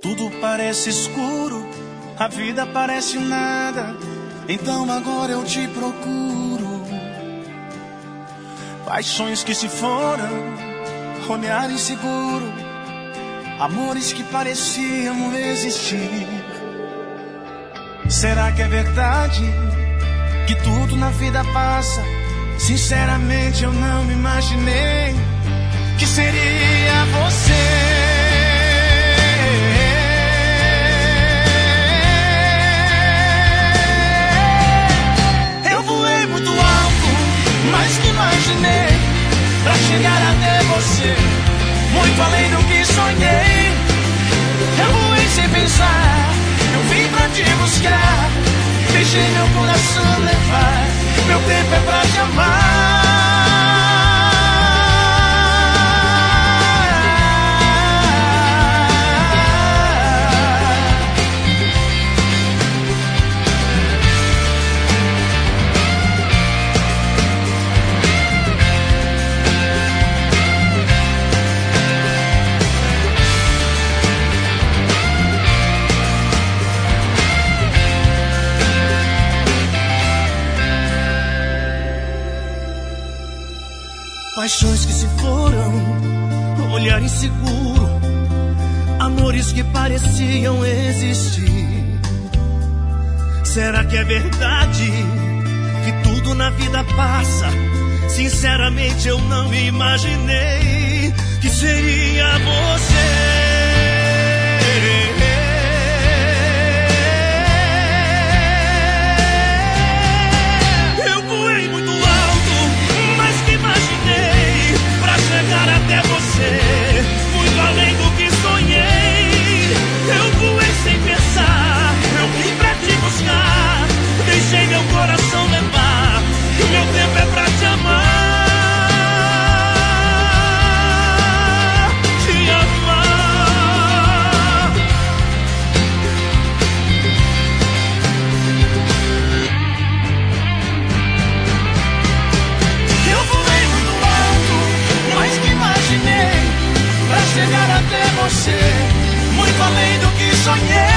Tudo parece escuro, a vida parece nada. Então agora eu te procuro. Paixões que se foram, olhar inseguro, amores que pareciam existir. Será que é verdade que tudo na vida passa? Sinceramente eu não me imaginei que seria você. Mas que imaginei pra chegar até você, muito além do que sonhei. Eu voei sem pensar, eu vim pra te buscar. Deixei meu coração levar, meu tempo é pra te amar. Paixões que se foram, olhar inseguro, amores que pareciam existir. Será que é verdade que tudo na vida passa? Sinceramente eu não me imaginei que seria você. Até você, muito além do que sonhei. Eu voei sem pensar, eu vim pra te buscar. Deixei meu coração levar, meu tempo é pra te amar, te amar. Eu voei muito alto, mas que imaginei pra chegar até você, muito além do que sonhei.